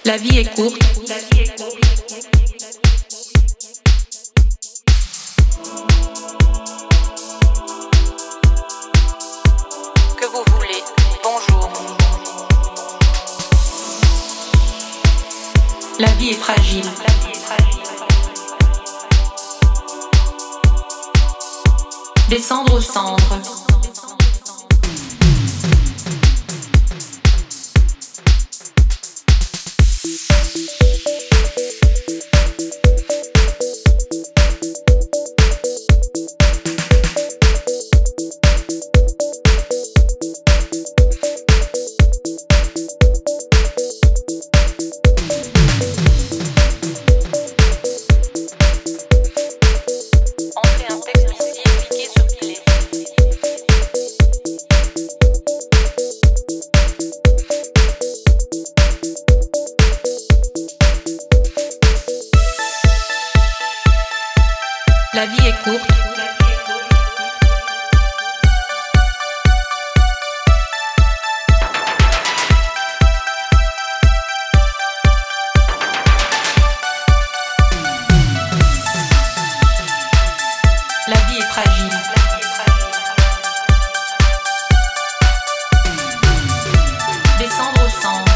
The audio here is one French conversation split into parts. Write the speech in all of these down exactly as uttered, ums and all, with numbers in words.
La vie est courte. Que vous voulez, bonjour. La vie est fragile. Descendre aux cendres. La vie est courte. La vie est fragile. Descendre aux cendres.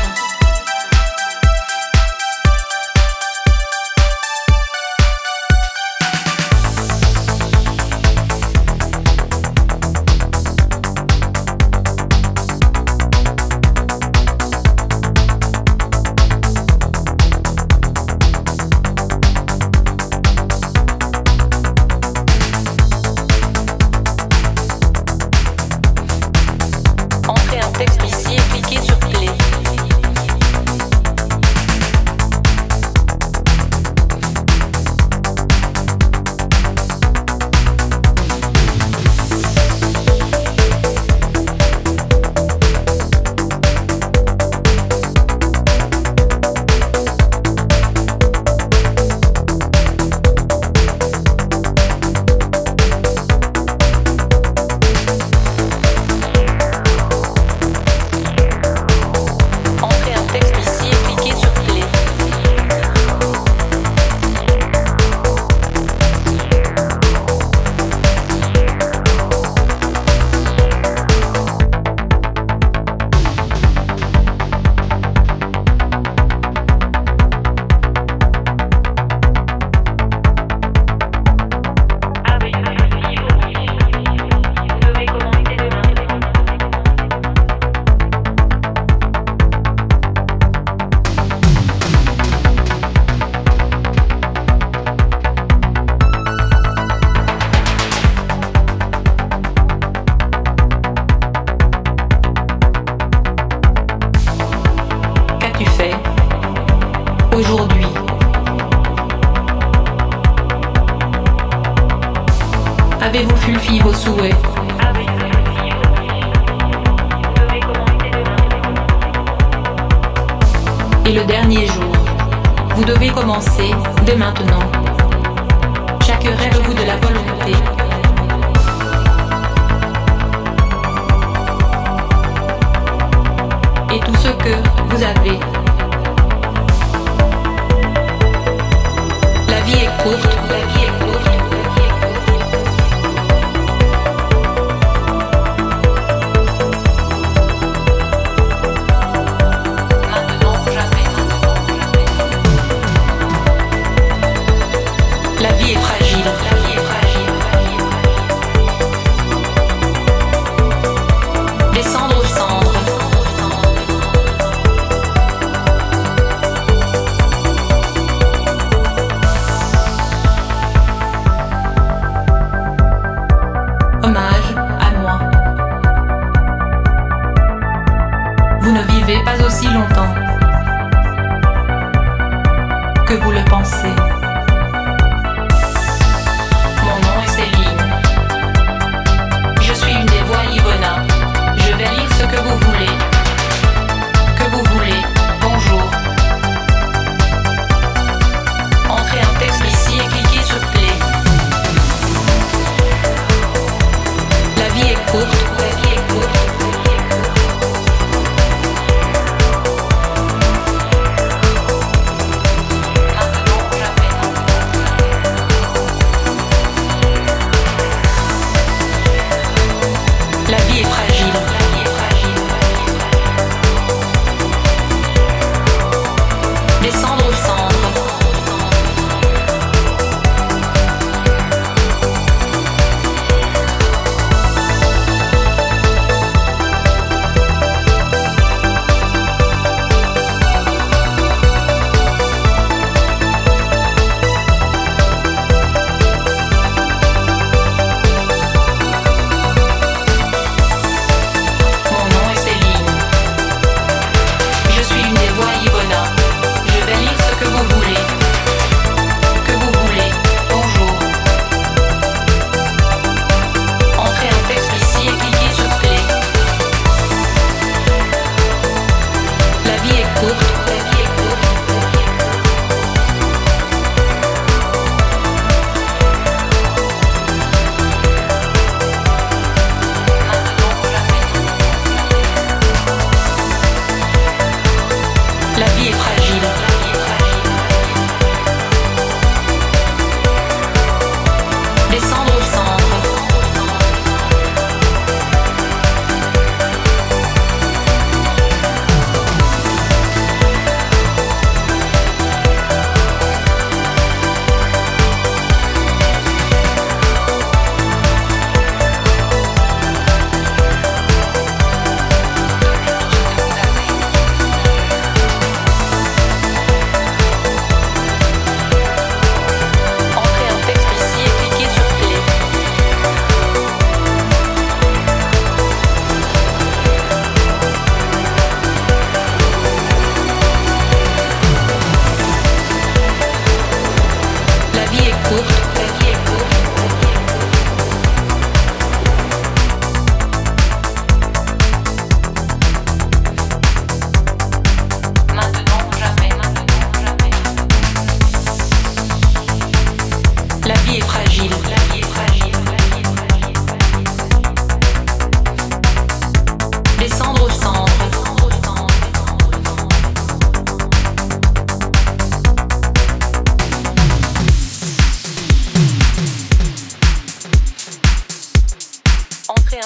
Texte ici et cliquez sur play. Aujourd'hui. Avez-vous fulfi vos souhaits? Et le dernier jour, vous devez commencer dès maintenant. Chaque rêve-vous de la volonté. Et tout ce que vous avez. La vie est courte, la vie est courte. Maintenant ou jamais, maintenant ou jamais. La vie est fragile, la vie est fragile. Descendre aux cendres. Vous ne vivez pas aussi longtemps que vous le pensez. Mon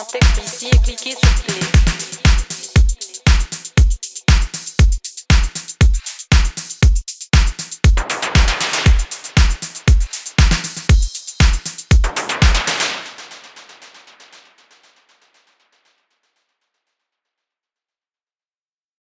un texte ici et cliquez sur play.